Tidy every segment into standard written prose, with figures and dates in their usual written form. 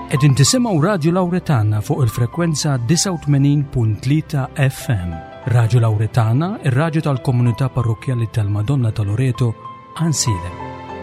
Qegħdin tisimgħu Radio Lawretana fuq il-frekwenza 89.3 FM. Radio Lawretana, ir-radju tal-Komunità Parrokjali tal-Madonna ta' Loreto, Ansile.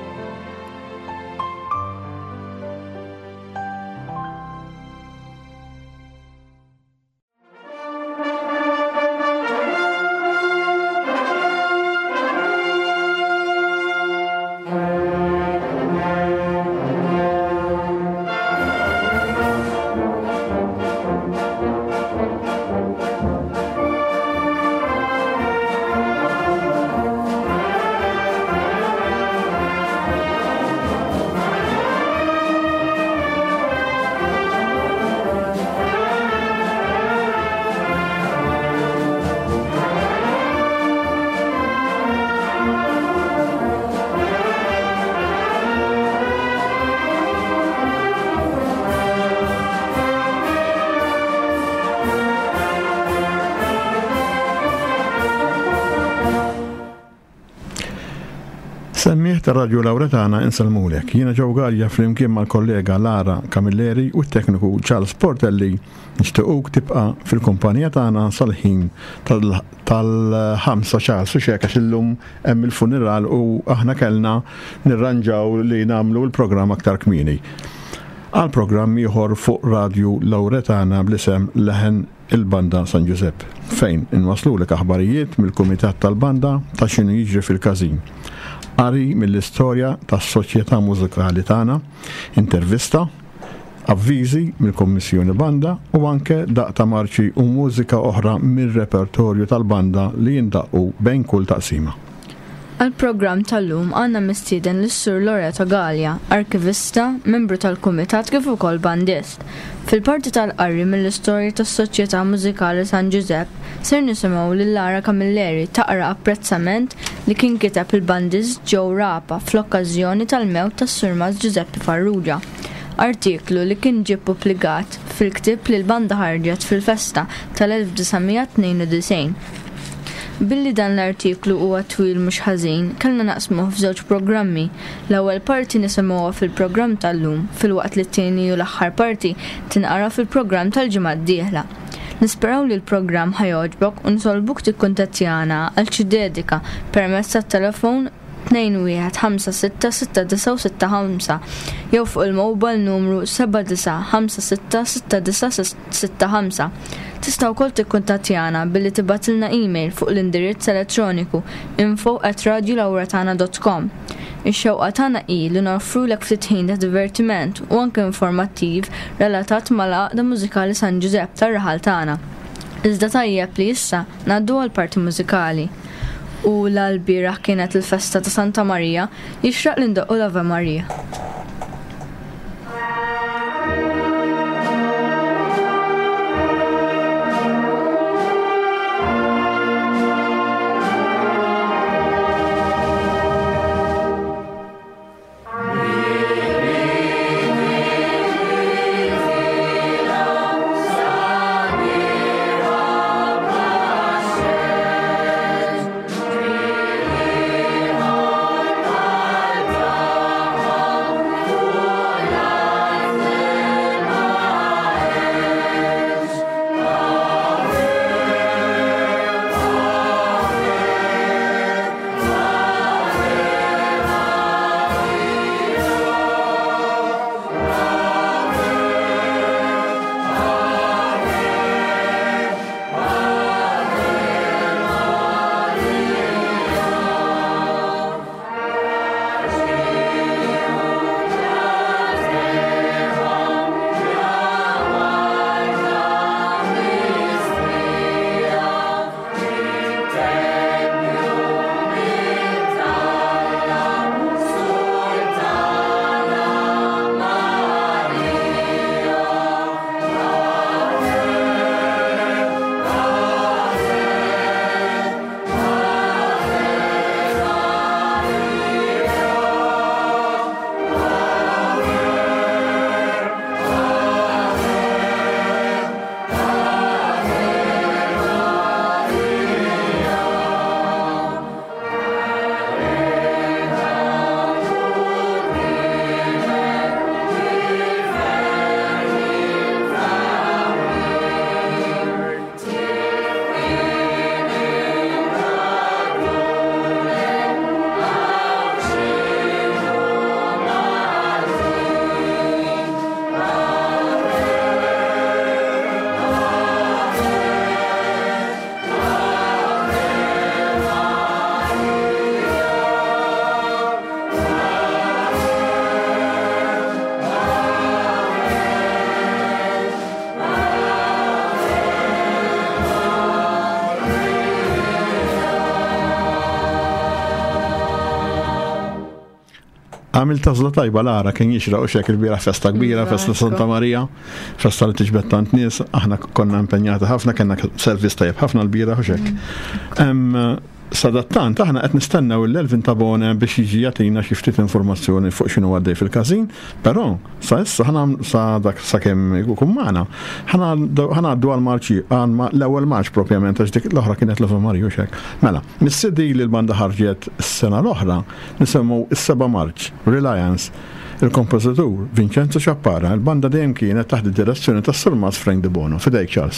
Semmiħ ta' Radio Lawretana insalmulek. Jiena ġewgalja flimkien mal-kollega Lara Camilleri u t-tekniku Charles Portelli nixtiequk tibqa' fil-kumpanija tagħna sal-ħin tal-5 Charles u xekax illum hemm il-funeral u aħna kellna nirranġaw li nagħmlu l-programm aktar kmieni. Għal programm ieħor fuq Radio Lawretana bl-isem Leħen il-Banda San Giuseppe, fejn inwaslulek aħbarijiet mill-Kumitat tal-Banda ta' x'inhu jiġri fil-każin. Qari mill-istorja tas-soċjetà mużikali tagħna, intervista, avviżi mill-Kommissjoni Banda u anke daqta marċi u mużika oħra mir-repertorju tal-banda li jindaqqu bejn kull taqsima. Għal-programm tal-lum għandna mistieden lis-Sur Loreto Gallia, arkivista, membru tal-Kumitat kif ukoll bandist. Fil-parti tal-qarri mill-istorja tas-Soċjetà Mużikali San Giuseppe ser nisimgħu lil Lara Camilleri taqra apprezzament li kien kiteb il-bandist Joe Rapa fl-okkażjoni tal-mewt tas-Sur Mas Giuseppe Farrugia. Artiklu li kien ġie pubblikat fil-ktieb li l-banda ħarġet fil-festa tal-1992. Billi dan l-artiklu huwa twil mhux ħażin, kellna naqsmuh f'żewġ programmi. L-ewwel parti nisimgħuha fil-programm tal-lum, filwaqt li t-tieni u l-aħħar parti tinqara fil-programm tal-ġimgħa d-dieħla. Nisperaw li l-programm ħajogħġbok u nsolbuk tikkuntattjana għal xi dedika permezz tat-telefon 2156695 jew fuq il-mobile numru 79566965. Tistgħu wkoll tikkuntattjana billi tibgħatilna email fuq l-indirizz elettroniku info@radiolawretana.com. Ix-xewqa tagħna hi li noffrulek ftit ħin ta' divertiment u anke informattiv relatat mal-għaqda mużikali San Giuseppe tar-raħal tagħna. Iżda tajjeb li issa ngħaddu għall-parti mużikali. U l-albiraħ kienet il-festa ta' Santa Marija, jixraq l-indoqqu l-Ave Marija. Għamil tażla tajba Lara kien jixraq u xek il-bira festa kbira, festa Santa Maria, festa li tiġbed tant nies, aħna konna impenjati ħafna, kena servis tajb ħafna l-bira u xek. Sadattant aħna qed nistennew l-Elvin Tabone biex jiġi jagħtina xi ftit informazzjoni fuq x'inhu għaddej fil-każin, però sa issa sa dak sakemm ikun magħna ħanaddu għal Marċi l-ewwel Marċ propjament għax dik l-oħra kienet l Marju xek. Mela, mis-CD li l-banda ħarġet s-sena l-oħra nisemmu is-7 Marċ, Reliance. Il-kompożitur Vincenzo Chappara, il-banda dejjem kienet taħt id-direzzjoni tas-Sur Frank De Bono. Fidejk Charles.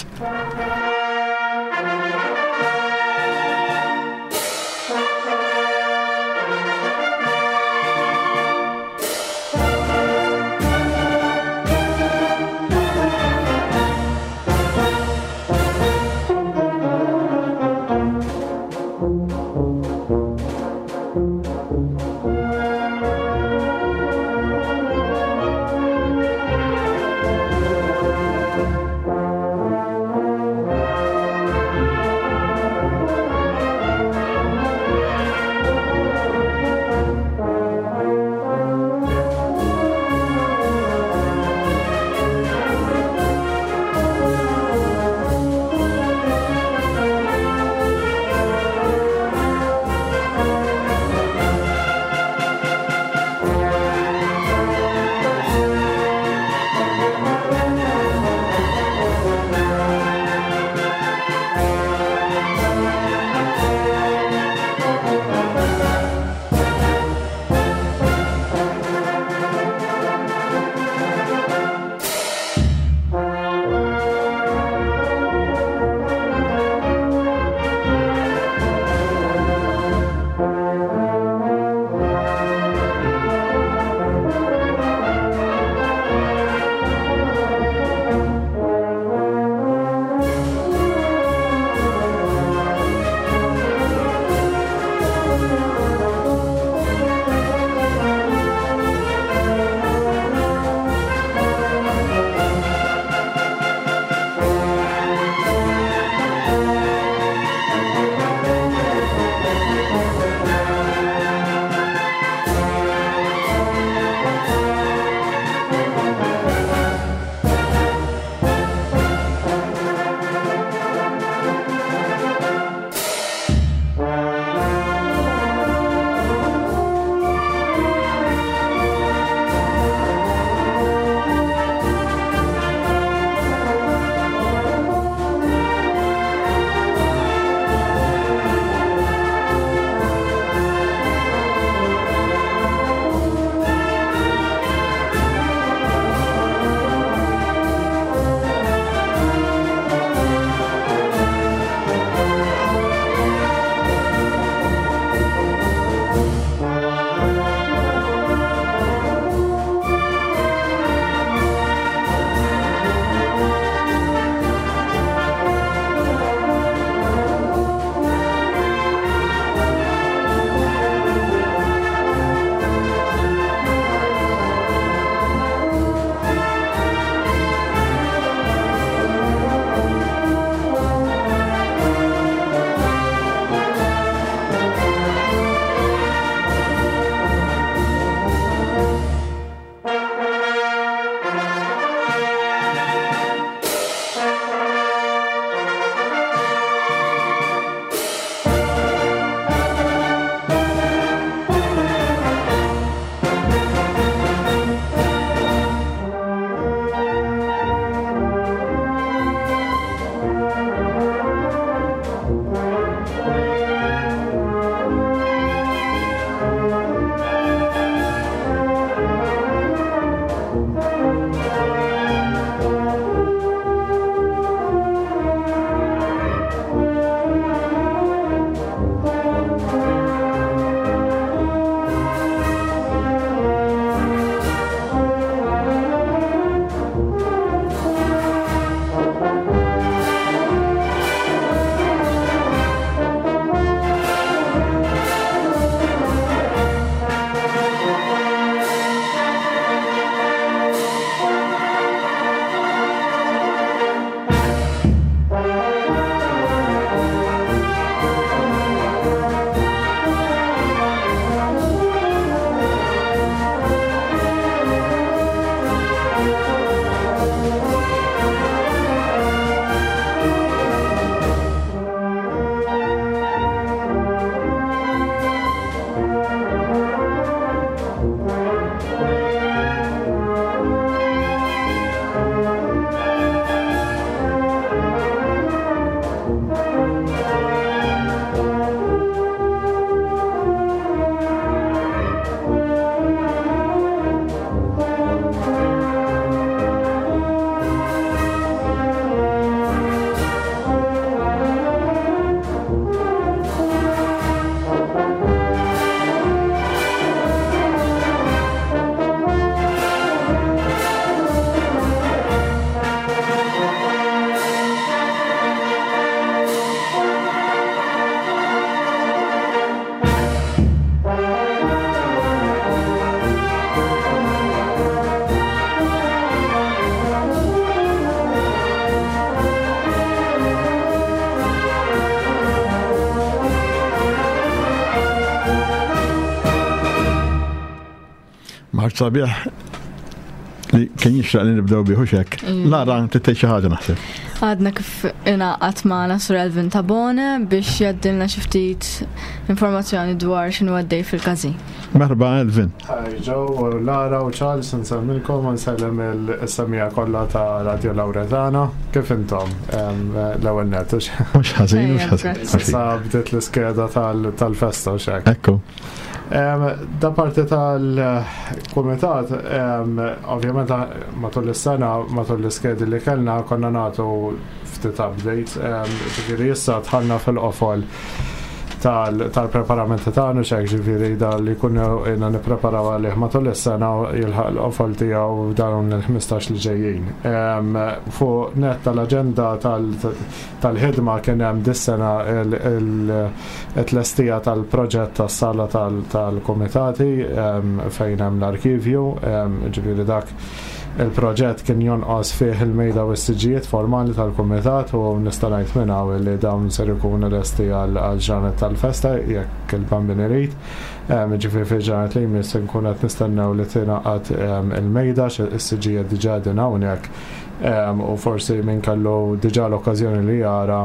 ħaġ sabiħ li kien jixraq li nibdew biħu xek. Lara, titej xi ħaġa naħseb. Għadna kif inaqat magħna Sur Elvin Tabone biex jaddilna xi ftit informazzjoni dwar x'inhu għaddej fil-każin. Merba Elvin. Ġew Lara u Charles nsemmilkom u nsellem il-semija kollha ta' Radio Lauretana. Kif intom l-ewwel net Mhux ħażin, mhux ħażin. Sa bdiet l-iskeda tal-festa u xek. Ekku. Da parti tal-kumitat, ovvjament matul is-sena, matul l-iskedi li kellna konna nagħtu ftit updates, ġifieri issa tħallna fil-qofol tal-preparamenti tagħna xejn ġifieri da li kunna nippreparaw għalih matul is-sena jilħaq l-qofol tiegħu dawn il-15 li ġejjin. Fuq net tal-aġenda tal-ħidma kien hemm dis-sena it-tlestija tal-proġett tas-sala tal-kumitati fejn hemm l-arkivju, ġifieri dak il-proġett kien jonqos fih il-mejda u s-siġijiet formali tal-kumitat u nista' ngħid minn hawn li dawn ser ikunu lesti għal ġranet tal-festa jekk il-bambin irid. Ġifieri fi ġranet li jmiss nkun qed nistennew li tingħaqad il-mejda is-siġijiet diġà din hawnhekk u forsi min kellu diġà l-okkażjoni li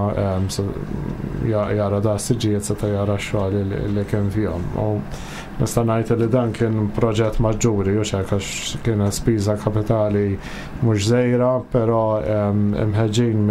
jara da s-siġijiet seta' jara x-xogħol li kien fihom. Nista' ngħid li dan kien proġett maġġuri u xek għax kien spiża kapitali mhux żgħira, però imħeġġin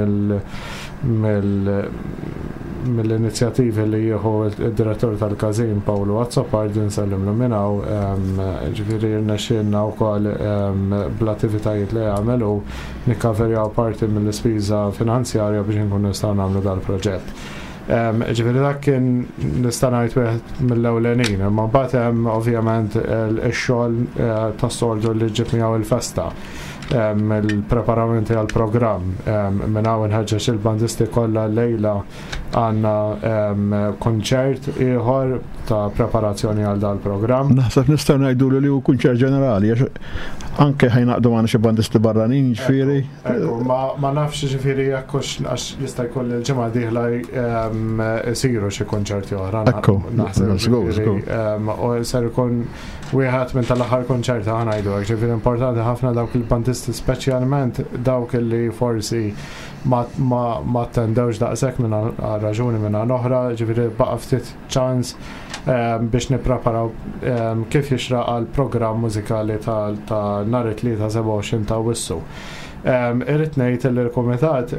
mill-inizjattivi li jieħu id-direttur tal-każin Pawlu Azzopardi nsellimlu minnaw, ġifieri rnexxielna wkoll bl-attivitajiet li jagħmel u nikkaverjaw parti mill-ispiża finanzjarja biex inkunu nistgħu nagħmlu dal-proġett. Ġifieri dak kien nista' ngħid wieħed mill-ewlenin, imma mbagħad hemm ovvjament ix-xogħol tas-soldu li ġib miegħu il-festa. Il-preparamenti għal-programm minn hawn inħeġġeġ il-bandisti kollha lejla għandna konċert ieħor ta' preparazzjoni għal dal-programm. Naħseb nistgħu ngħidulu li hu kunċert ġenerali anke ħajnaqdu magħna xi bandisti barranin ġifieri. Ma nafx ġifieri jekk għax jista' jkun il-ġimgħa dieħla isiru xi konċerti oħra. U ser ikun wieħed minn tal-aħħar konċerti ħanajdu hekk, ġifieri importanti ħafna dawk il-bandisti speċjalment dawk li forsi ma attendewx daqshekk minn raġuni minn oħra, ġifieri baqa' ftit ċans biex nippreparaw kif jixraq għal programm mużikali ta' nhar it-tlieta 27 ta' Awwissu. Irrid ngħid li l-kumitat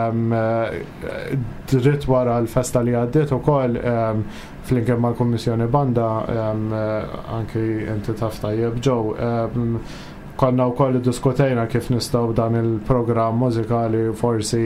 dritt wara l-festa li għaddiet ukoll flimkien mal-Kummissjoni Banda anki inti taf tajjeb ġew konna wkoll iddiskutejna kif nistgħu dan il-programm mużikali forsi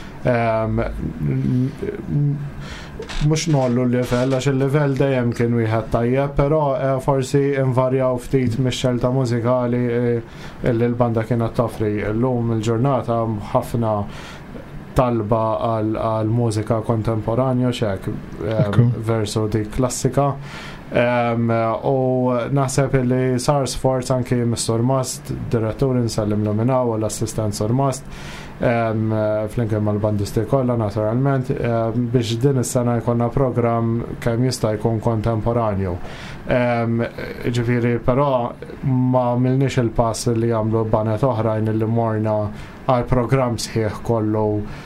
mhux nollu l-livell għax il-livell dejjem kien wieħed tajjeb, però forsi invarjaw ftit mix-xelta mużikali li l-banda kienet toffri. Llum il-ġurnata ħafna talba għal mużika kontemporanja xek versu dik klassika. U naħseb li sar sforz anki Mr. Mast, direttur nsellimlu minnaw u l-assistent Sur Mast flimkien mal-bandisti kollha naturalment biex din is-sena jkollna programm kemm jista' jkun kontemporanju. Ġifieri però ma għamilniex il-pass li jagħmlu banet oħrajn li morna għal programm sħiħ kollu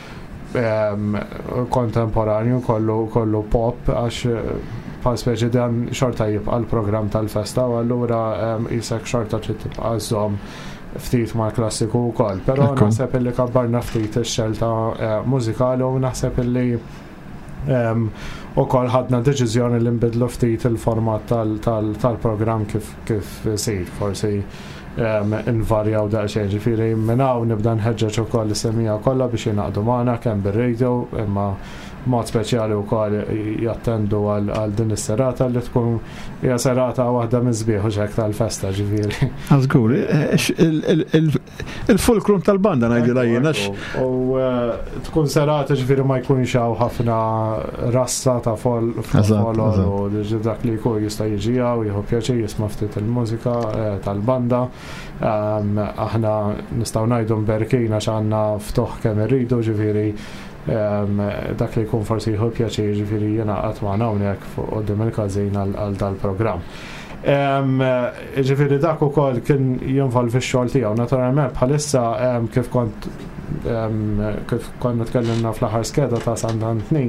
kontemporanju, kollu pop għax bħal speċi dan xorta jibqa' l-programm tal-festa u allura isek xorta trid tibqa' żomm ftit ma' klassiku wkoll, però naħseb illi kabbarna ftit ix-xelta mużikali u naħseb illi ukoll ħadna deċiżjoni li nbidlu ftit il-format tal-programm kif isir, forsi invarjaw daqsxejn. Ġifieri minn hawn nibda nħeġġeġ ukoll is-semija kollha biex jingħaqdu magħna kemm bir-radio imma mod speċjali wkoll jattendu għal din is-serata li tkun hija serata waħda minn sbieħ hekk tal-festa ġifieri. Żgur, il-fulkrum tal-banda ngħidilha jien u tkun serata ġifieri ma jkunx hawn ħafna rassa ta' folklor u dak li jkun jista' jiġi u jieħu pjaċir jisma' ftit il-mużika tal-banda. Aħna nistgħu ngħidu mberkin għax għandna ftuħ kemm irridu ġifieri dak li jkun forsi jieħu pjaċir ġifieri jingħaqad magħna hawnhekk fuq quddiem il-każin għal dal-programm. Ġifieri dak ukoll kien jinvolvi x-xogħol tiegħu. Naturalment bħalissa kif konna tkellimna fl-aħħar skeda ta' Sandan 2.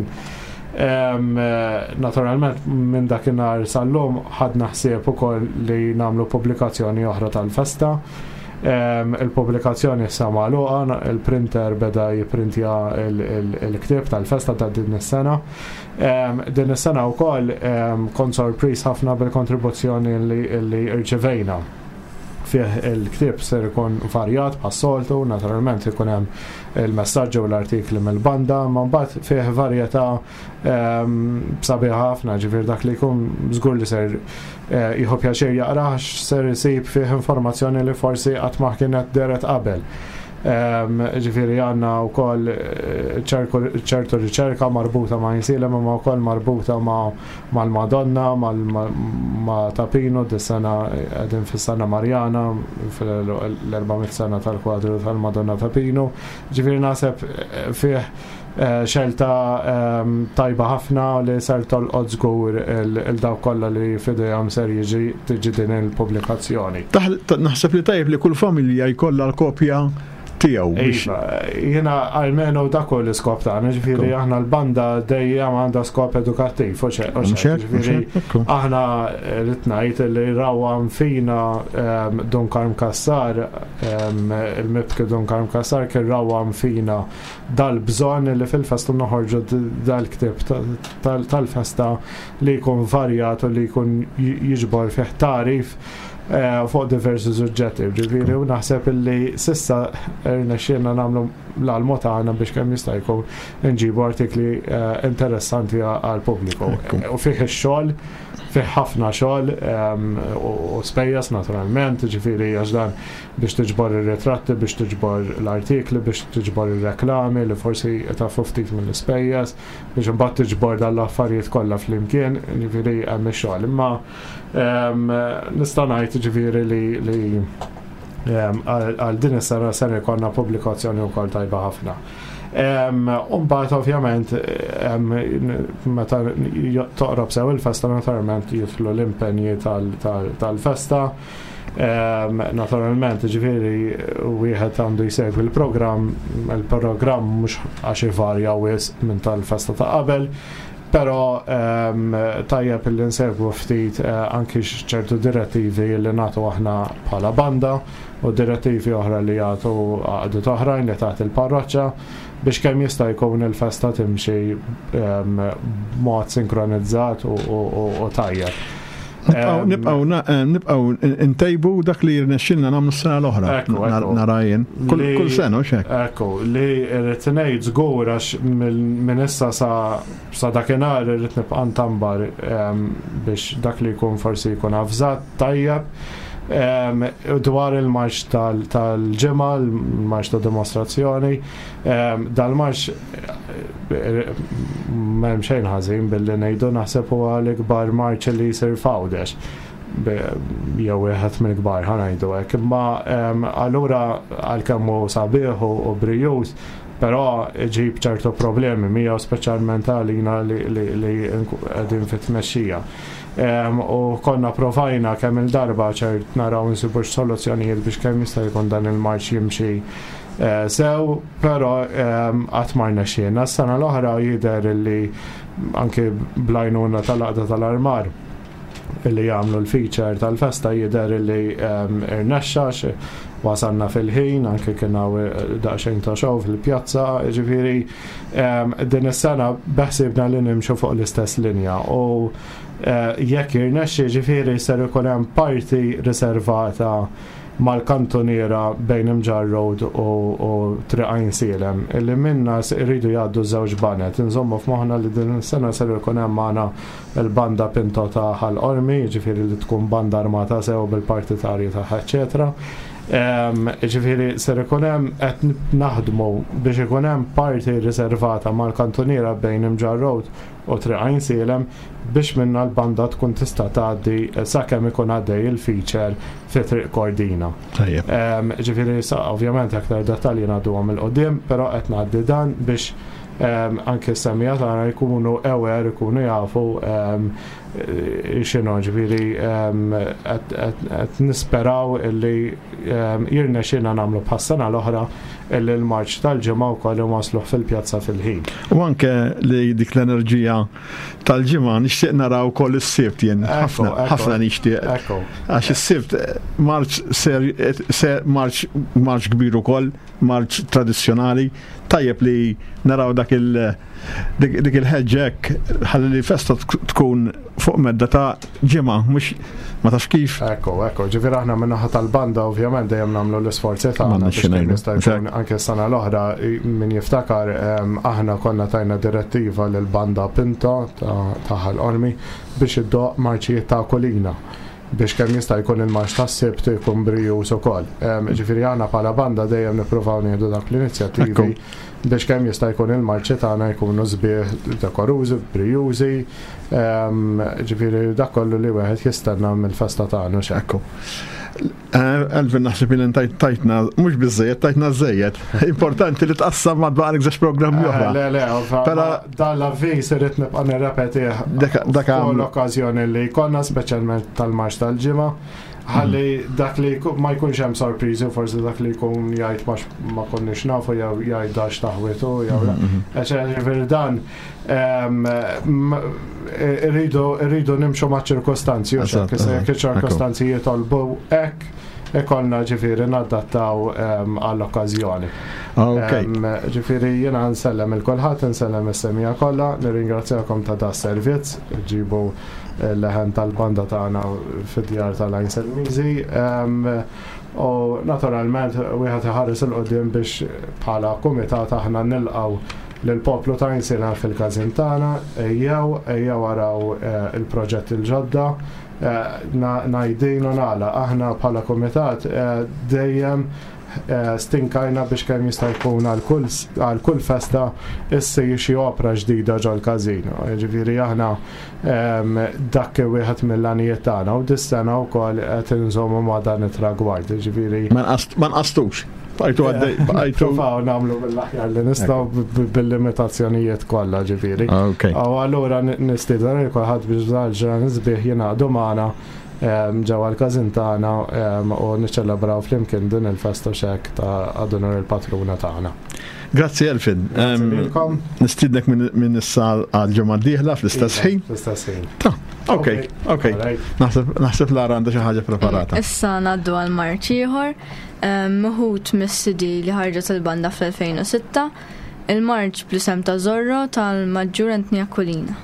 Naturalment minn dakinhar sal-lum ħadna ħsieb ukoll li nagħmlu pubblikazzjoni oħra tal-festa. Il-pubblikazzjni issa magħluqa, il-printer beda jipprintja il-ktieb tal-festa ta' din is-sena. Din is-sena wkoll kont sorpriż ħafna bil-kontribuzzjoni li rċevejna. Fih il-ktieb ser ikun varjat bħas-soltu, naturalment ikun hemm il-messaġġi u l-artikli mill-banda, ma mbagħad fih varjetà sabiħa ħafna, ġifier dak li jkun żgur li ser jieħu pjaċir jaqrah ser isib fih informazzjoni li forsi qatt ma kienet deret qabel. Ġifieri għandna wkoll ċertu riċerka marbuta ma' jinsilem imma wkoll marbuta mal-Madonna, ma' Tapino, dis-sena qegħdin fis-sena Marjana fil-400 sena tal-kwadru tal-Madonna Tapino. Ġifieri naħseb fih xelta tajba ħafna li ser tolqod żgur il-daw kollha li f'idejhom ser tiġi din il-pubblikazzjoni. Naħseb li tajb li kull familja jkollha l-kopja tiegħu biex jiena almenu dak hu l-iskop tagħna, ġifieri aħna l-banda dejjem għandha skop edukattiv u ġifieri aħna rid ngħid li rawam fina Dunkarm Kassar, il-mibki Dunkarm Kassar kien rawam fina dal-bżonn li fil-festa noħorġu dal-ktieb tal-festa li jkun varjat u li jkun jiġbor fih tarif fuq diversi suġġetti, ġifieri u naħseb illi sissa rnexxielna nagħmlu l-almu tagħna biex kemm jista' jkun inġibu artikli interessanti għall-pubbliku. U fih ix-xogħol, fih ħafna xogħol u spejjeż naturalment, ġifieri għax dan biex tiġbor ir-ritratti, biex tiġbor l-artikli, biex tiġbor ir-reklami li forsi tafu ftit mill-ispejjeż, biex imbagħad tiġbor dal-affarijiet kollha flimkien, ġifieri hemm ix-xogħol. Imma nista' ngħid ġifieri li għal din is-sena se jkollna pubblikazzjoni wkoll tajba ħafna. Mbagħad ovvjament meta toqrob sew il-festa naturalment jidħlu l-impenji tal-festa. Naturalment ġifieri wieħed għandu jsegwi il-programm mhux għax ivarja wisq minn tal-festa ta' qabel, però tajjeb li nsegwu ftit anki ċertu direttivi li nagħtu aħna bħala banda u direttivi oħra li jagħtu għaqdiet oħrajn li tagħti il-parroċċa biex kemm jista' jkun il-festa timxi b'mod sinkronizzat u tajjeb. Nibqgħu ntejbu dak li rnexxilna nagħmlu s-sena l-oħra narajjen kull sena u x'hekk. Ekku li rrid ngħid żgur għax minn issa sa dakinhar irrid nibqa' ntambar biex dak li jkun forsi jkun avżat tajjeb dwar il-marx tal-ġimgħa, il-marx ta' dimostrazzjoni, dal-marx m'hemm xejn ħażin billi ngħidu naħseb huwa l-ikbar marċ li jsir f'Għawdex. Jew wieħed mill-kbar ħanajdu hekk. Imma allura għalkemm hu sabiħ u brijus, però ġib ċertu problemi miegħu speċjalment għalina li qegħdin fit-tmexxija. U konna provajna kemm il-darba ċert naraw nsibu soluzzjonijiet biex kemm jista' jkun dan il-marċ jimxi sew, però qatt ma rnexxielna. S-sena l-oħra jidher li anke blajnuna tal-Għaqda tal-Armar illi jagħmlu l-feature tal-festa jidher li irnexxax wasalna fil-ħin, anke kien hawn daqsxejn ta' show fil-pjazza, ġifieri din is-sena beħsibna li nimxu fuq l-istess linja u jekk irnexxi ġifieri ser ikun hemm parti riservata mal-kantoniera bejn Imġar Road u Triqajn Silem illi minna iridu jgħaddu żewġ banet. Inżommu f'moħħna li din is-sena ser ikun hemm magħna il-banda Pinto ta' Ħal-Qormi, ġifieri li tkun banda armata sew bil-partitarji tagħha eċetera. Ġifieri ser ikun hemm qed naħdmu biex ikun hemm parti riservata mal-kantoniera bejn Imġar Road u Triqajn Silem biex minna l-banda tkun tista' tgħaddi sakemm ikun għaddej il-feature fi Triq Kordina. Ġifieri ovvjament aktar dettalji ngħadduhom il-qudiem, però qed ngħaddi dan biex anke s-semmija tagħna jkunu aware, jkunu jafu xinu ġviri għet nisperaw illi jirna xina namlu bħassana l-oħra illi l-marċ tal-ġimgħa wkoll wasluh fil-pjazza fil-ħin. U anke li dik l-enerġija tal-ġimgħa nixtieq naraw ukoll is-sibt jien ħafna nixtieq. Għax is-sibt marċ kbir ukoll, marċ tradizzjonali, tajjeb li naraw dik il-ħeġġek ħalli li festa tkun fuq medda ta' ġimgħa mhux ma tafx kif. Ekku, ġifieri aħna min-naħa tal-banda ovvjament dejjem nagħmlu l-isforzi tagħna biex anke s-sena l-oħra min jiftakar aħna konna tajna direttiva lil banda Pinto ta' ħal-Olmi biex iddoq marċijiet ta' Kolina biex kemm jista' jkun il-marċ tas-sibt ikun brijus ukoll. Ġifieri aħna bħala banda dejjem nippruvaw nieħdu dak l-inizjattivi biex kemm jista' jkun il-marċi tagħna jkunu sbieħ dekorużi, brijużi, ġifieri dak kollu li wieħed jistenna mill-festa tagħna x'ekku. Elvin naħseb li tajtna, mhux biżżejjed, tajtna żejjed. Importanti li tqassam ma' dwar għeżax programmi oħra. Le, dan l-avviż irid nibqa' nirrepetih l-okkażjoni li jkollna speċjalment tal-marċ tal-ġimgħa. Ħalli dak li ma jkunx hemm sorpriżi, forsi dak li jkun jgħid ma konniex nafu jew jgħid dax taħwitu jew ġifieri dan irridu nimxu ma' ċirkostanzi u jekk iċ-ċirkostanzi jitolbu hekk ikollna ġifieri nadattaw għall-okkażjoni. Ġifieri jiena nsellem il-kulħadd, nsellem is-semija kollha, nirringrazzjakom ta' da servizz, ġibu l-leħen tal-banda tagħna fid-djar tal-Għajn Selmiżi. U naturalment wieħed iħares il-qudiem biex bħala kumitat aħna nilqgħu lill-poplu ta' Għajn fil-każin tagħna, ejjew waraw il-proġett il-ġodda, ngħidin u nagħlaq aħna bħala kumitat dejjem stinkajna biex kemm jista' jkun għal kull festa issir xi opra ġdida ġol każin. Ġifieri aħna dak wieħed mill-għanijiet tagħna u dis-sena wkoll qed inżommu ma' dan it-tragward. Ġifieri ma nqastux. Bajtu provaw nagħmlu bil-aħjar li nistgħu bil-limitazzjonijiet kollha ġifieri. U allura nistieden kulħadd biex żgħar nisbieħ jingħaqdu magħna ġewwa l-każin tagħna u niċċelebraw flimkien din il-festa xek ta' Adonor il-Patruna tagħna. Grazzi Elfin. Nistidnek minn issa għal-ġimgħa d-dieħla fl-istess ħin. Fl-istess ħin. Okej. Naħseb Lara għandha xi ħaġa preparata. Issa ngħaddu għal marċ ieħor, meħud mis-CD li ħarġet il-banda fl-2006, il-marċ bl-isem ta' Zorro tal-Maġġur Antnija Kolina.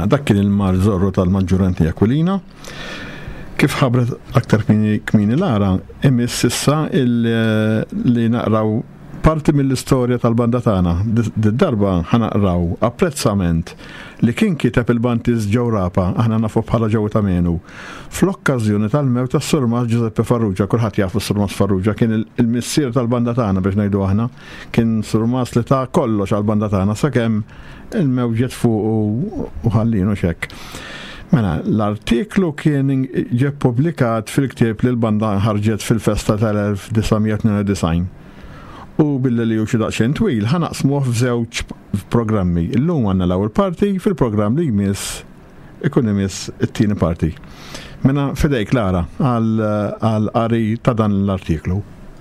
Mela, dak kien il-mar Zorro tal-Maġġuranti Aquilina. Kif ħabret aktar kmini Lara, imiss issa li naqraw parti mill-istorja tal-banda tagħna. Darba ħanaqraw apprezzament li kien kiteb il-Bantiż Ġewrapa, aħna nafu bħala ġew ta' menu. Fl-okkażjoni tal-mewt tas-Surmas Giuseppe Farrugia, kulħadd jafu Surmas Farrugia, kien il-missier tal-banda tagħna biex ngħidu aħna, kien Surmas li ta' kollox għall-banda tagħna sakemm il-mewt ġiet fuq u ħallinu xekk. Mela, l-artiklu kien ġie publikat fil-ktieb li l-banda ħarġet fil-festa tal-1992. U billi u xi daqsxejn twil ħanaqsmuh f'żewġ programmi. Illum għandna l-ewwel parti, fil-programm li jmiss ikun imiss it-tieni parti. Mela fidejk Lara għal qari ta' dan l-artiklu.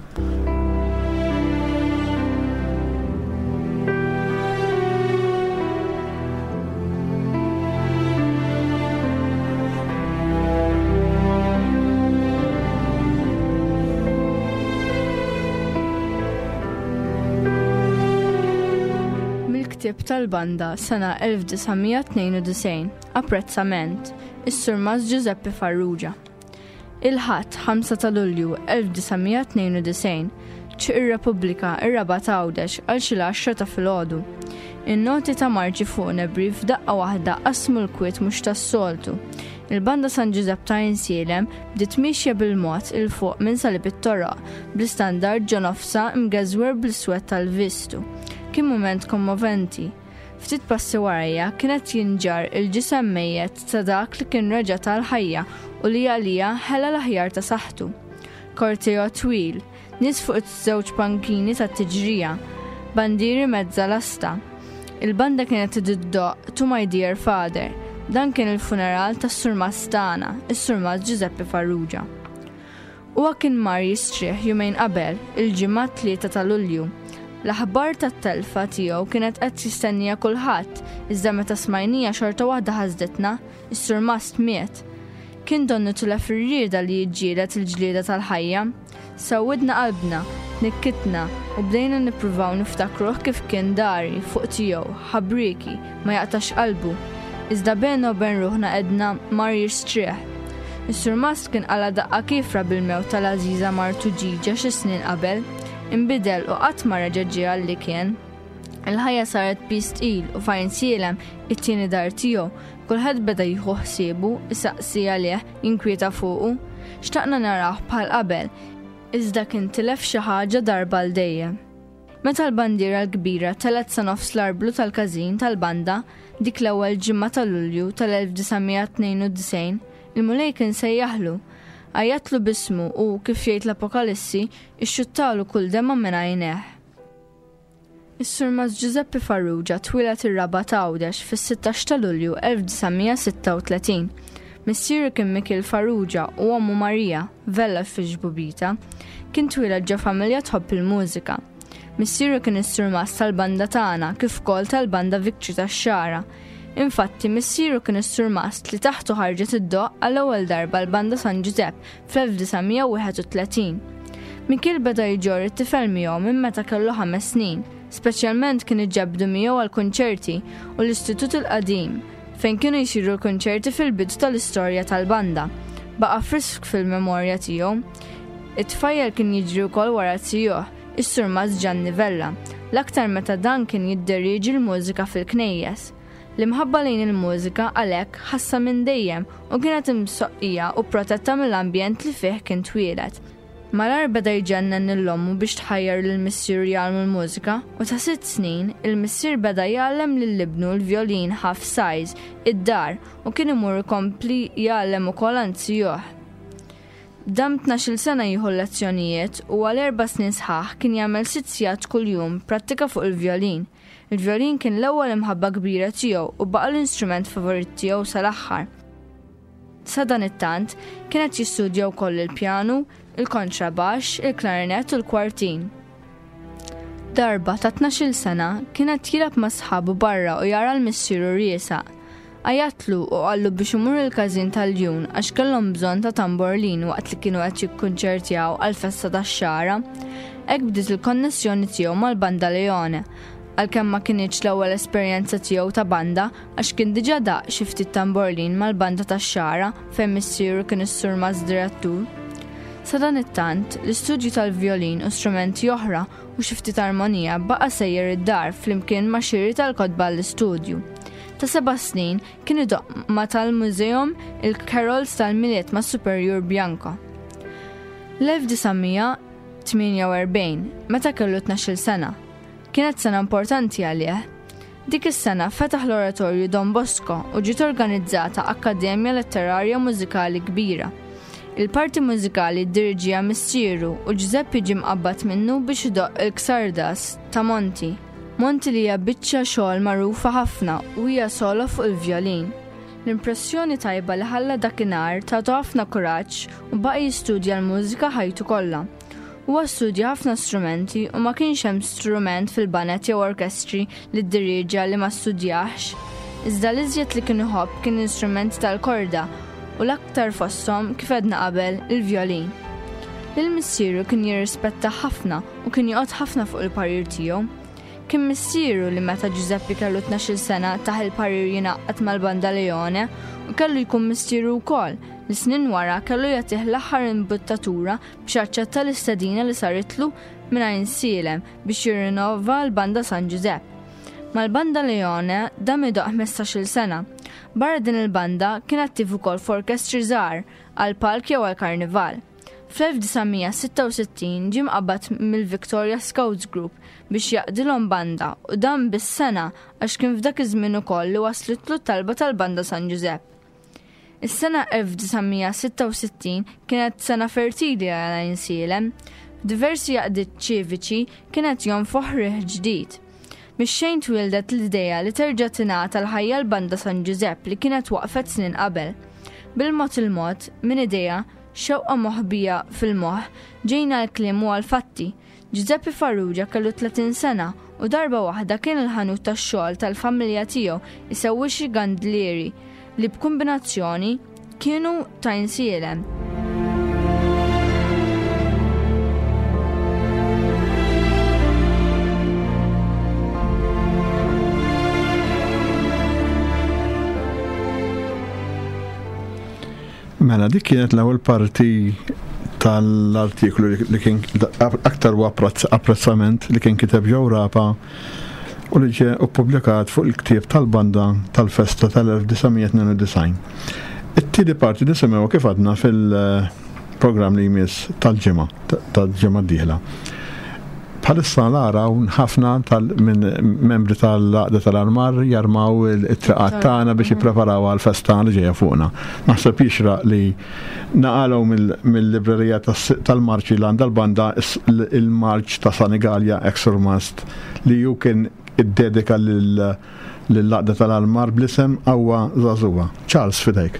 Mill-ktieb tal-banda sena 1992. Apprezzament. Is-Surmas Giuseppe Farrugia. Il-ħadd 5 ta' Lulju 1992 ċi ir-Repubblika ir-4 ta' Għawdex għal xi 10 ta' filgħodu. In-noti ta' marċi funebri f'daqqa waħda qasmu l-kwiet mhux tas-soltu. Il-banda San Giuseppe ta' Insielem bdiet mixja bil-mod il fuq minn salib it-toroq bl-istandard ġonofsa mgeżwer bl-iswed tal-vistu. Kien mument kommoventi. Ftit passi warajja kienet jinġar il-ġisem mejjed ta' dak li kien reġa' tal-ħajja u li għalija ħela l-aħjar ta' saħħtu. Kortejo twil, nies fuq iż-żewġ bankini tat-tiġrija, bandieri mezza lasta. Il-banda kienet tiddoq To My Dear Father. Dan kien il-funeral tas-Surmas tagħna, is-Surmas Giuseppe Farrugia. Huwa kien mar jistrieħ jumejn qabel, il-ġimgħa 3 ta' Lulju. L-aħbar tat-telfa tiegħu kienet qed jistennija kulħadd, iżda meta smajnija xorta waħda ħażdetna, is-Surmas miet. Kien donnu tilef ir-rieda li jiġġieled il-ġlieda tal-ħajja. Sawwidna qalbna, nikkitna u bdejna nippruvaw niftakruh kif kien dari fuq tiegħu, ħabriki, ma jaqtax qalbu. Iżda bejna u bejn ruħna qedna mar jistrieħ. Is-Surmas kien qala daqqa kifra bil-mewt tal-Aziza martu ġiġa xi snin qabel. Inbidel u qatt ma reġa' ġie għalli kien. Il-ħajja saret pis tqil u f'Insielem it-tieni dar tiegħu, kulħadd beda jieħu ħsiebu, isaqsi għalih, jinkwieta fuqu. Xtaqna narah bħal qabel, iżda kien tilef xi ħaġa darba l dejjem. Meta l-bandiera l-kbira telet sa nofs l-arblu tal-każin tal-banda, dik l-ewwel ġimgħa ta' Lulju tal-1992, il-mulej kien sejjaħlu. Għajatlu bismu u kif jgħid l-Apokalissi ixxuttalu kull demma minn għajneħ. Is-Surmas Giuseppe Farrugia twilet ir-4 ta' Għawdex fis-16 ta' Lulju 1936. Missieru kien Mikil Farrugia u ommu Marija, Vella Fiġbubita, kien twilet ġo familja tħobb il-mużika. Missieru kien is-Surmas tal-banda tagħna kif ukoll tal-banda Vikċi tax-Xara. Infatti, missieru kien is-Surmas li taħtu ħarġet id-doq għall-ewwel darba l-banda San Giuseppe fl-1931. Mikil beda jġor it-tifel miegħu minn meta kellu 5 snin, speċjalment kien iġġabdu miegħu għall-kunċerti u l-Istitut il-Qadim, fejn kienu jsiru l-kunċerti fil-bidu tal-istorja tal-banda. Baqa' frisk fil-memorja tiegħu. It-tfajjel kien jiġri wkoll wara tiegħu, is-Surmas Gianni Vella, l-aktar meta dan kien jidderriġi l-mużika fil-knejjes. L-imħabba lejn il-mużika għalhekk ħassa minn dejjem u kienet imsoqqija u protetta mill-ambjent li fih kien twieled. Malar beda jġennen l-ommu biex tħajjar lill-missier jgħallmu l-mużika u ta' 6 snin il-missier beda jgħallem lill-ibnu l-violin half size id-dar u kien imur kompli jgħallem ukoll anzjuh. Dam 12 sena jieħu lezzjonijiet u għal 4 snin sħaħ kien jagħmel 6 sigħat kuljum prattika fuq il-violin. Il-violin kien l-ewwel imħabba kbira tiegħu u baqa' l-instrument favorit tiegħu sal-aħħar. Sa dan it-tant kienet jistudja wkoll il-pjanu, il-kontrabax, il-klarinett u l-kwartin. Darba ta' 12 sena kienet jilab ma' sħabu barra u jara l-missieru riesaq. Għajatlu u għallu biex imur il-każin tal-jun għax kellhom bżonn ta' tamborlin waqt li kienu qed jikkunċertjaw għall-festa tax-Xara. Hekk bdiet il-konnessjoni tiegħu mal-banda Leone. għalkemm ma kienx l-ewwel esperjenza tiegħu ta' banda għax kien diġà daq xi ftit tamborlin mal-banda tax-Xara fejn missieru kien is-Sur Mażdirattur. Sa dan it-tant, l-istudju tal-vjolin u strumenti oħra u xi ftit armonija baqa' sejjer id-dar flimkien ma' xiri tal-kotba l-istudju. Ta' 7 snin kien idoqma tal-mużeum il-Carols tal-Miliet ma' Superior Bianco. L-1948, meta kellu 12 sena, kienet sena importanti għalih. Dik is-sena fetaħ l-oratorju Don Bosco u ġiet organizzata Akkademja Letterarja Mużikali kbira. Il-parti mużikali ddirġija missieru u Giuseppe ġie mqabbad minnu biex idoqq il-Ksardas ta' Monti. Monti li hija biċċa xogħol magħrufa ħafna u hija solo fuq il-vjolin. L-impressjoni tajba li ħalla dakinhar tagħtu ħafna kuraġġ u baqa' jistudja l-mużika ħajtu kollha. Huwa studja ħafna strumenti u ma kienx hemm strument fil-banet jew orkestri li ddirieġa li ma studjax. Iżda l-iżjed li kien iħobb kien instrumenti tal-korda u l-aktar fosthom kif għedna qabel il-vjolin. L-missieru kien jirrispetta ħafna u kien joqgħod ħafna fuq il-parir tiegħu. Kien missieru li meta Giuseppe kellu 12 sena taħ il-parir jingħaqad mal-Banda Leone u kellu jkun missieru wkoll li snin wara kellu jagħtih l-aħħar imbuttatura biex jaċċetta l-istedina li saritlu mingħajr insielem biex jirrinova l-Banda San Giuseppe. Mal-Banda Leone dam idoq 15-il sena. Barra din il-banda kien attiv ukoll f'orkestri żgħar għall-palk jew għall-karnival. Fl-1966 ġie mqabbad mill-Victoria Scouts Group biex jaqdilhom banda u dan bis-sena għax kien f'dak iż-żmien ukoll li waslitlu talba tal-Banda San Giuseppe. Is-sena 1966 kienet sena fertili għal insielem. F'diversi jaqdiet ċiviċi kienet jom foħrih ġdid. Mix-xejn twildet l-idea li terġa' tingħata l-ħajja l-Banda San Giuseppe li kienet waqfet snin qabel. Bil-mod il-mod, minn idea, xewqa moħbija fil-moħħ, ġejna l-kliem u għal-fatti. Giuseppe Farrugia kellu 30 sena u darba waħda kien il-ħanut tax-xogħol tal-familja tiegħu isewwi xi gandlieri li b'kombinazzjoni kienu ta' insielem. Mela, dik kienet l-ewwel parti tal-artiklu li kien aktar apprezzament li kien kiteb ġew rapa u li ġie ppubblikat fuq il-ktieb tal-banda tal-festa tal-1992. It-tieni parti nisimgħu kif għadna fil-programm li jmiss tal-ġimgħa d-dieħla. Bħalissa naraw ħafna minn membri tal-Laqda tal-Armar jarmaw it-triqat tagħna biex jippreparaw għal-festa li ġejja fuqna. Naħseb jixraq li naqalgħu mill-librerija tal-marċi l għandha l-banda il-marċ ta' Sanigalja Exormast li ju kien iddedika lill-Laqda tal-Armar bl-isem Awwa Żagħżugħa. Charles, fidejk.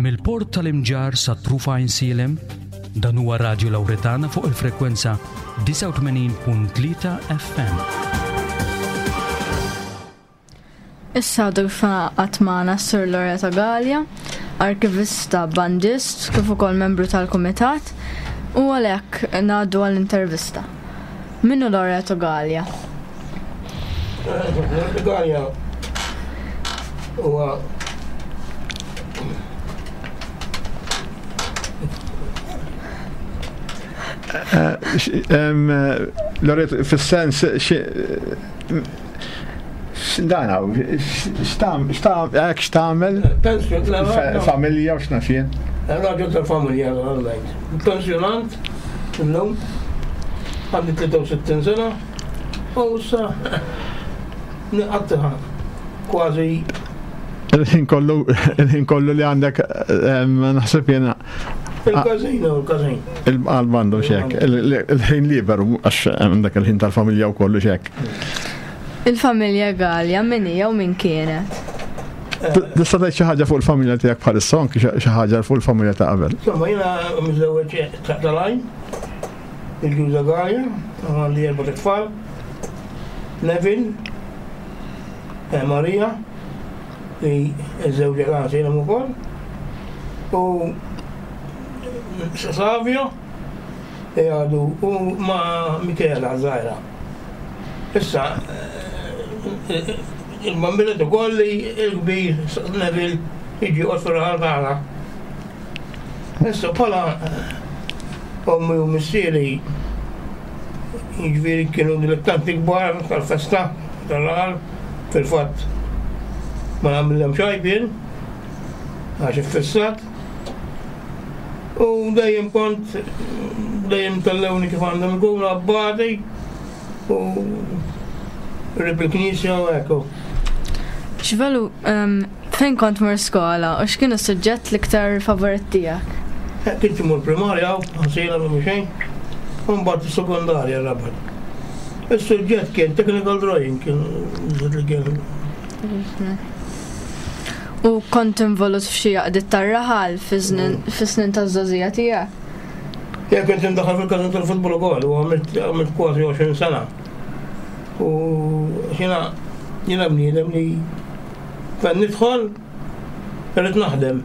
Mill-port tal-Imġar sa Trufa Insilem, dan huwa Radju Lawretana fuq il-frekwenza 89.3 FM. Issa dufna għatmana Sur Loretta Gallia, arkivista bandist, kif ukoll membru tal-Kumitat, u għalhekk ngħaddu għall-intervista. Minnu Loretta Gallia? Loretta Gallia huwa Loretta, fil-sens, x'danaw, x'tagħmel? Familja u x'nafien? Raġel tal-familja, għallajt. Pensjonant, illum, għandi 63 sena, u sa niqqattiħa kważi. Il-ħin kollu li għandek, naħseb jena. Il-kazin u il-kazin. Il-bandu xek, il-ħin liberu, għax għandek il-ħin tal-familja u kollu xek. Il-familja Gallia minnija u minn kienet? Tista' tgħid xi ħaġa fuq il-familja tiegħek bħalissa anke xi ħaġa fuq il-familja ta' qabel. Insomma, jiena miżewweġ tal-għajn, il-Ġuża Gallia, għandi 4 tfal, Nevin, Marija, li ż-żewġa għansi jiena ukoll, u Savio, għadu, u ma' Michela Zajra. Issa, il-bambilet u kolli, il-kbir, Nevil, iġi osfra għal-għala. Issa, pala, ommi u missieri, iġviri kienu dilettanti kbar tal-festa, tal-għal, fil-fat, ma għamillem xajbin, għax il-fessat, u dajem kont, dajem tal-lewni kif għandhom ikunu abbati, u rib il-knisja u ekku. X'velu, fejn kont mur skola, u x'kienu s-suġġett l-iktar favorit tiegħek? Kien timur primarja u għasila ma' xejn, u mbagħad sekondarja rabat. Is-suġġett kien technical drawing, kien U kont involut f'xi jaqdiet tar-raħal fis-snin taż-żagħżugħa tiegħek? Ja, kont indaħħal fil-kazin tal-futbol ukoll u għamilt kważi 20 sena. U jiena bniedem li fejn nidħol irid naħdem.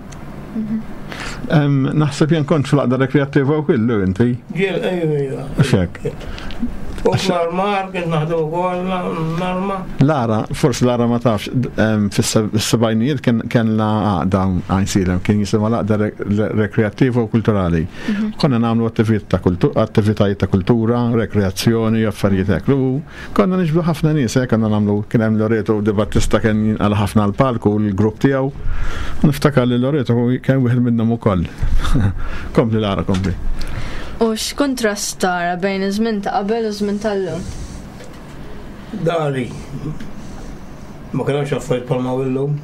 Naħseb jien kont fil-qda rekreattiva u kollu inti. Ġiel, ejja. Xek. U fl-armar, kien naħdem ukoll l-arma. Lara, forsi Lara ma tafx, fis-sebgħinijiet kien la għaqda għajsilem, kien jisimha l-għaqda rekreattiva u kulturali. Konna nagħmlu attivitajiet ta' kultura, rekreazzjoni, affarijiet hekk. Konna niġbdu ħafna nies, konna nagħmlu kien hemm Loreto Di Battista kien għal ħafna l-palku u l-grupp tiegħu. Niftakar li Loreto kien wieħed minnhom ukoll. Kompli Lara, kompli. U x'kontrast tara bejn iż-żmien ta' qabel u żmien tal-lum? Dari. Ma kienx affarijiet bħalma illum.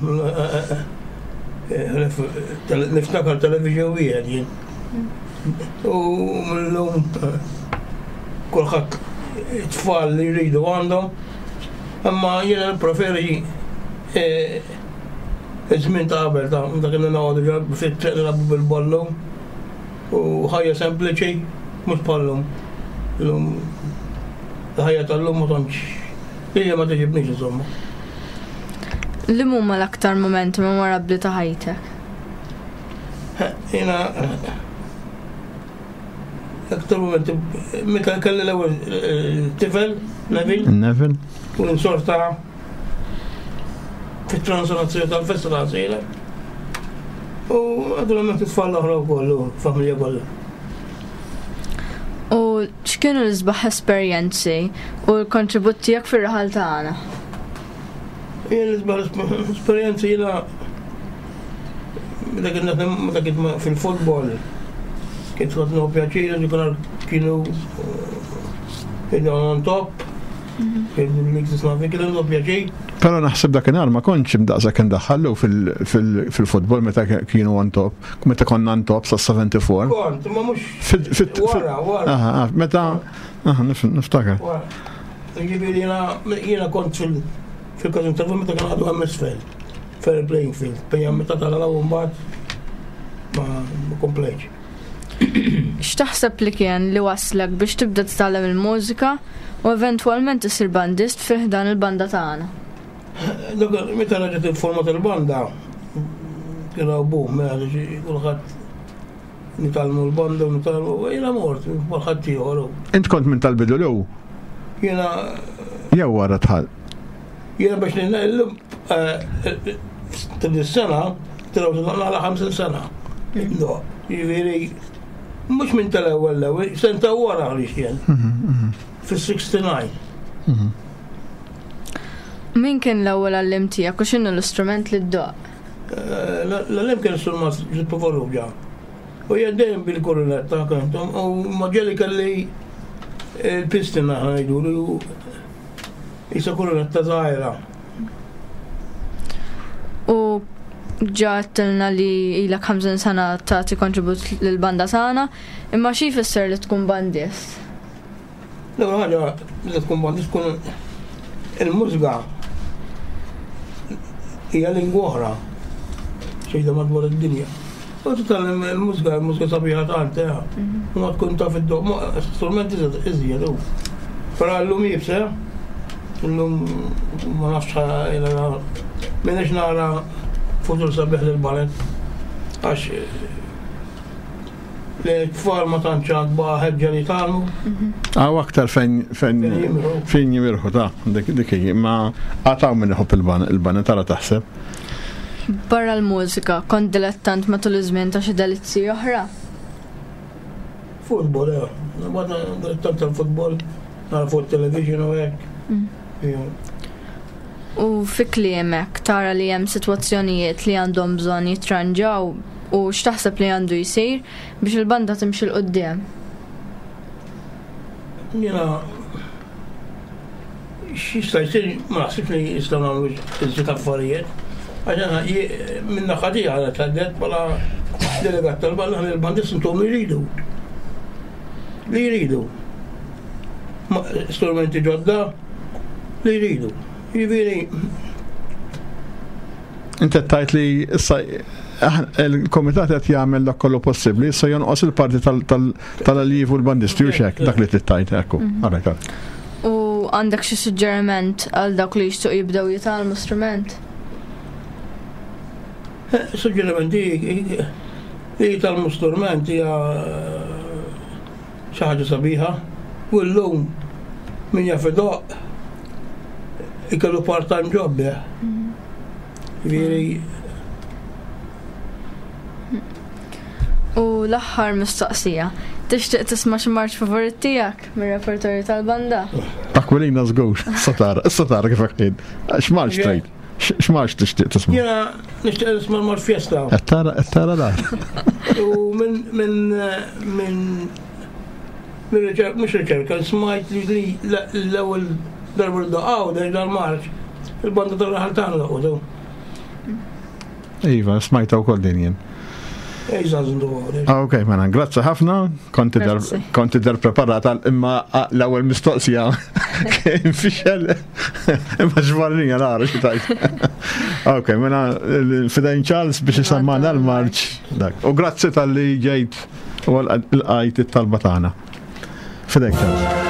Niftakar televiżjon wieħed jien. U millum kulħadd it-tfal li jridu għandhom. Imma jiena nippreferi iż-żmien ta' qabel ta' kien nagħdu fit-triq nilagħbu bil-bollu. U ħajja sempliċi, mhux bħallum. Ħajja tal-lum ma tantx. Hija ma tiġibniex insomma. Li huma l-aktar momenti memorabbli ta' ħajtek? Jiena aktar momenti meta kelli l-ewwel tifel, Nevin. U nsorta fit-translazzjoni tal-festa ta' sejla. U għadulament it-tfal l-oħra wkoll, familja kollha. U x'kienu l-isbaħ esperjenzi u l-kontribut tiegħek fir-raħal tagħna? Jien l-isbaħ esperjenzi jiena meta kien fil-futbol kien ħadnu pjaċir li kienu on top. Kienu pjaċir. Però naħseb dakinhar ma kontx imdaqshekk indaħħallu fil-futbol meta kienu on top, meta konna on top sa 74. Kont, ma mhux wara. Meta niftakar. Jiġifieri jiena kont fil-kazin tal-futbol meta kien għadu hemm isfel, fair playing field, bejja meta tagħlaw mbagħad ma komplejċ. X'taħseb li kien li waslek biex tibda titgħallem il-mużika u eventwalment isir bandist fih dan il-banda tagħna? Meta raġet il-format il-banda, kienu boom, mela kulħadd nitalmu l-banda u nitalmu, jiena mort, kulħadd ieħor. Int kont minn tal-bidu lew? Jiena. Jew wara tħall. Jiena biex nillum t-dis-sena, t-raw t-naqla 50 sena. No, jiġifieri mhux minn tal-ewwel l-ewwel, senta wara li xien. Fis-69. Min kien l-ewwel għallim tiegħek u x'inhu l-istrument li ddoq? L-għallim kien istrument ġipp-Farrugia. U jgħaddejjem bil-korunetta kantom, u maġġeli kelli il-pistina ħajdu u jisa korunetta zaħira. U ġatilna li ilek 50 sena tagħti kontribut lill-banda tagħna, imma xi jfisser li tkun bandist? L-ewwel ħaġa li tkun bandist tkun il-mużika hija lingwa oħra xejda madwar id-dinja. U titgħallem il-mużika sabiħa tagħha, u ma tkun taf id-doq, strumenti iżjed hu. Però llum jibsa, llum ma nafx m'għandix nara futur sabiħ lill-balett għax li t-tfal ma tantx għandha ħeġġa li tagħmlu. Aktar fejn jimirħu ta' dik ma għataw minn iħobb il-banet tara taħseb. Barra l-mużika, kont dilettant matul iż-żmien ta' xi delizzi oħra? Futbol, Nabgħadna dilettant tal-futbol, nara fuq television u hekk. U fi kliemek tara li hemm sitwazzjonijiet li għandhom bżonn jitranġaw u x'taħseb li għandu jsir biex il-banda timxi l-qudiem? Jiena x'jista' jsir ma naħsibx li jistgħu nagħmlu iżjed affarijiet. Għax minna ħadija għal tgħaddet bħala delegat tal-banda il-bandist intom jridu. Li jridu. Strumenti ġodda li jridu. Jiġifieri. Inti tajt li issa il-komitat qed jagħmel dak kollu possibbli, issa jonqos il-parti tal-alliv u l-bandisti u xek dak li tittajt ekku. U għandek xi suġġeriment għal dawk li jixtiequ jibdew jitgħallmu strument? Suġġerimenti li jitgħallmu strument hija xi ħaġa sabiħa u llum min jaf idoq ikellu part-time job. U l-aħħar mistoqsija, tixtieq tisma' xi marċ favorit tiegħek mir-repertorju tal-banda? Aquilina żgur, issa tara kif qed. X'marċ tgħid? X'marċ tixtieq tisma'? Jiena nixtieq nisma' l-Marċ Fiesta. Qed tara dar. U minn mhux riċerka, smajt li l-ewwel darba daqgħu dal-Marċ il-banda tal-raħal tagħna daqgħu. Iva, smajta wkoll din jien. Ok, mena, grazzi ħafna, konti der preparata, imma l-ewwel mistoqsija kien fixel, imma ġvarnija nara xi tajt. Ok, mena, Fidejn Charles biex jisammana l-marċ. U grazzi tal-li ġejt u l-qajt it-talba tagħna. Fidejn Charles.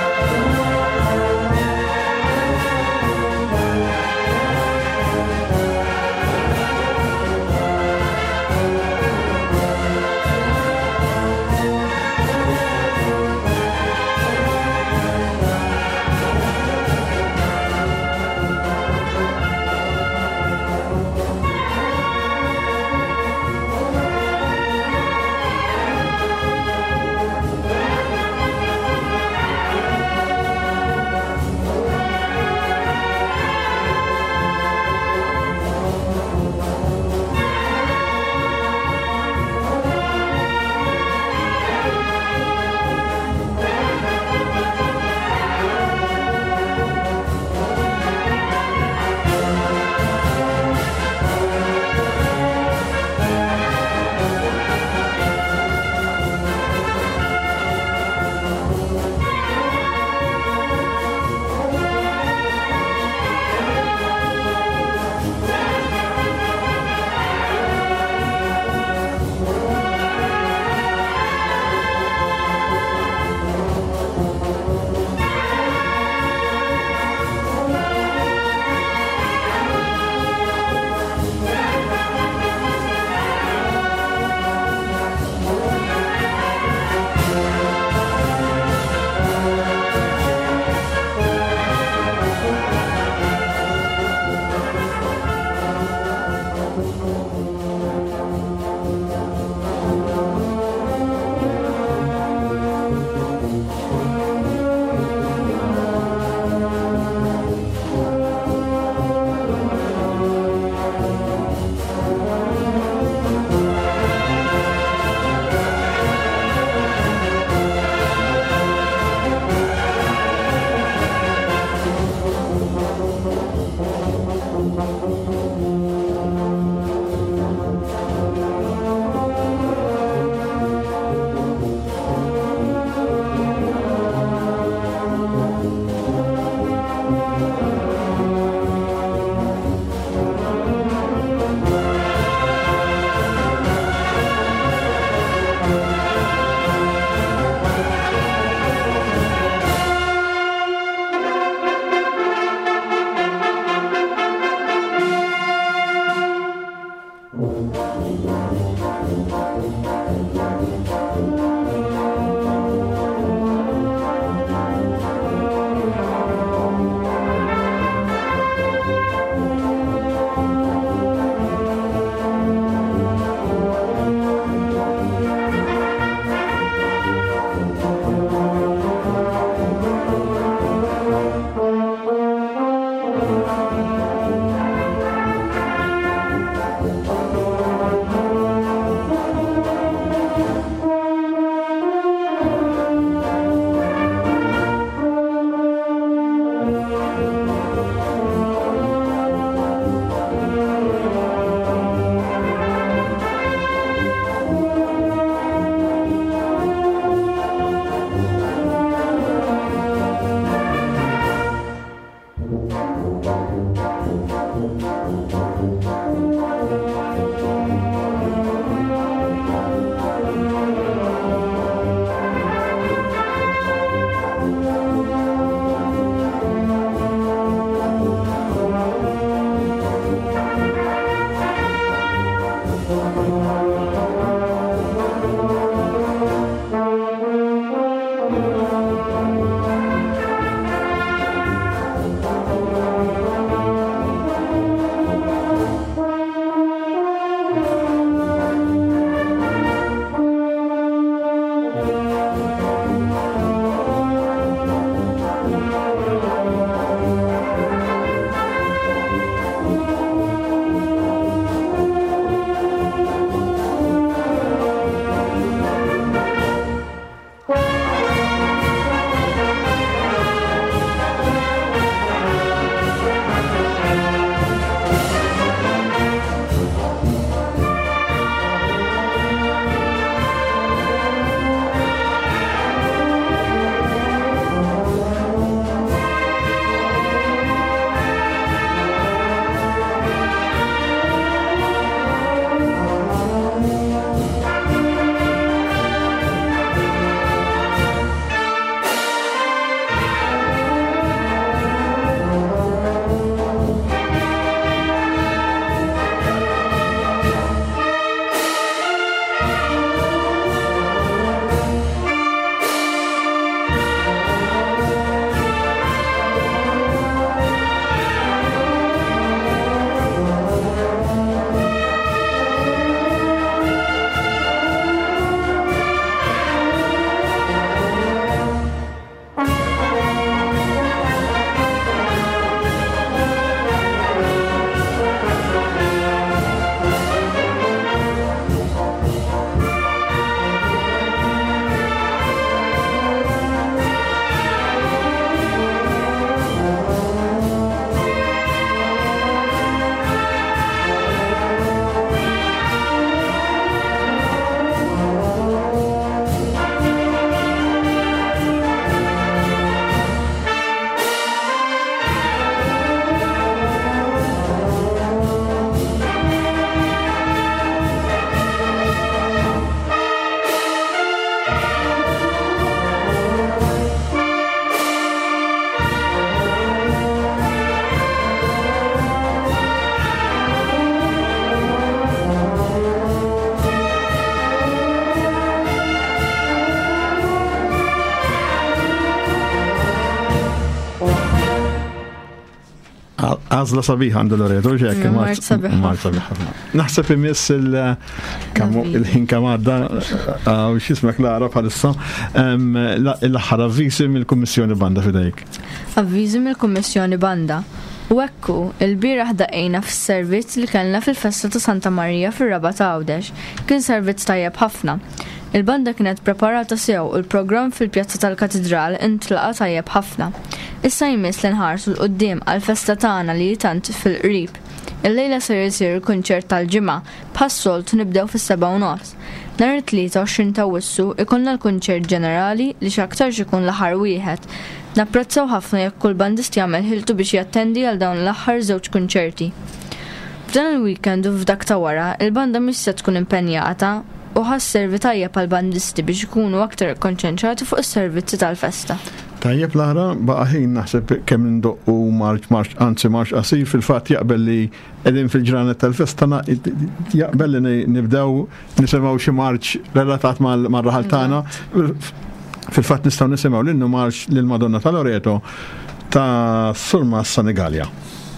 Għazla sabiħ għandu Loreto, ġek, Mart sabiħ. Naħseb imiss il-ħin kamadda, u xismek Lara bħalissa, l-aħħar avviżi mill-Kummissjoni Banda fidejk. Avviżi mill-Kummissjoni Banda. U ekku, il-bieraħ daqejna fis-servizz li kellna fil-Festa ta' Santa Marija fir-Raba ta' Għawdex. Kien servizz tajjeb ħafna. Il-banda kienet preparata sew u l-programm fil-Pjazza tal-Katedral intlaqa tajjeb ħafna. Issa jmiss li nħarsu l-qoddim għal-festa tagħna li tant fil-qrib. Il-lejla ser jisir kunċert tal-ġimgħa bħas-soltu nibdew fis-7:30. Nhar it-23 ta' Wissu ikollna l-kunċert ġenerali li x'aktarx ikun l-aħħar wieħed. Napprezzaw ħafna jekk kull bandist jagħmel ħiltu biex jattendi għal dawn l-aħħar żewġ kunċerti. F'dan il-weekend u f'dak ta' wara, il-banda mhix se tkun impenjata u ħasservi tajjeb għal bandisti biex ikunu aktar konċentrati fuq is-servizzi tal-festa. Tajjeb Lara, baqa' ħin naħseb kemm indoqqu marċ qasir fil-fatt jaqbel li qegħdin fil-ġranet tal-festa jaqbel li nibdew nisimgħu xi marċ relatat mar-raħal tagħna. Fil-fatt nistgħu nisimgħu l-innu marċ lil Madonna ta' Loreto ta' Surma Sanigalja.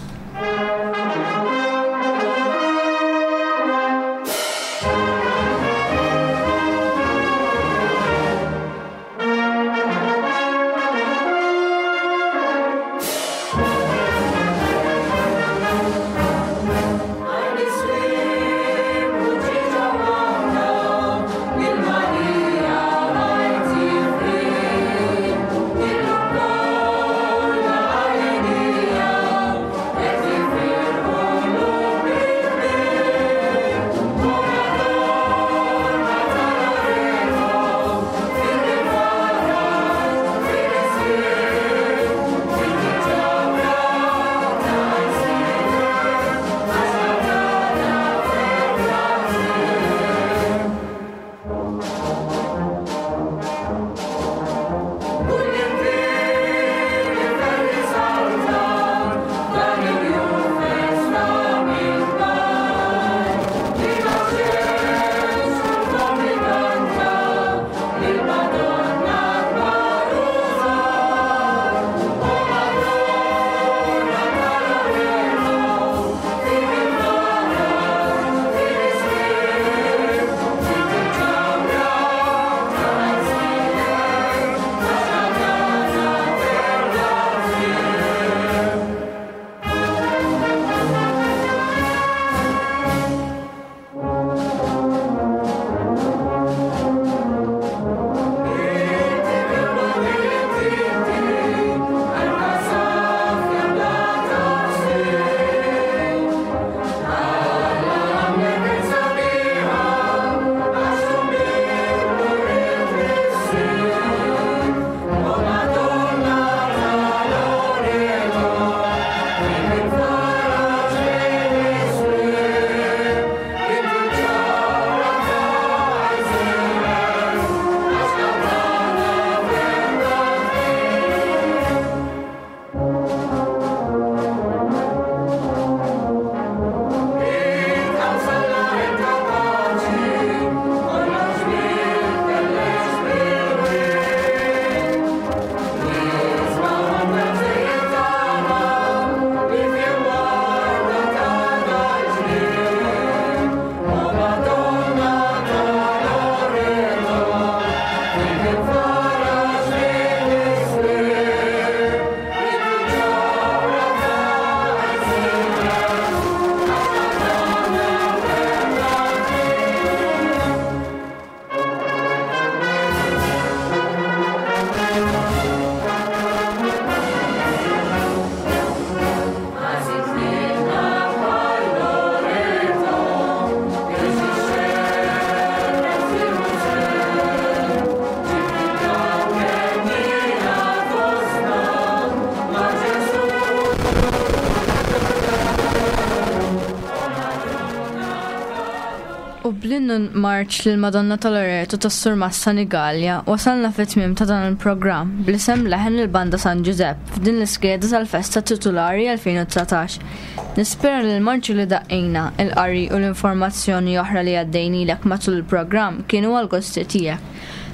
Blinnu marċ lil Madonna ta' Loreto ta' Surma Sanigalja wasalna fit-tmiem ta' dan il-programm bl-isem leħen il-Banda San Giuseppe f'din l-iskeda tal-festa titolari 2019. Nispera li l-marċi li daqqejna, il-qari u l-informazzjoni oħra li għaddejnilek matul il-programm kienu għal-gosti tiegħek.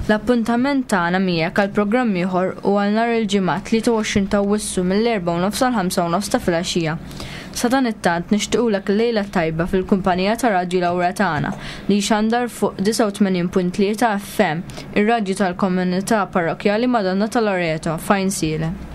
L-appuntament tagħna miegħek għal programm ieħor u għal nhar il-ġimgħa 23 ta' Awwissu mill-4:30 sal 5:30 ta' filgħaxija. Sa dan it-tant nixtiequlek lejla tajba fil-kumpanija ta' Radju Lawretana li xandar fuq 89.3 FM, ir-radju tal-Komunità Parrokjali Madonna ta' Loreto, Fajn Siele.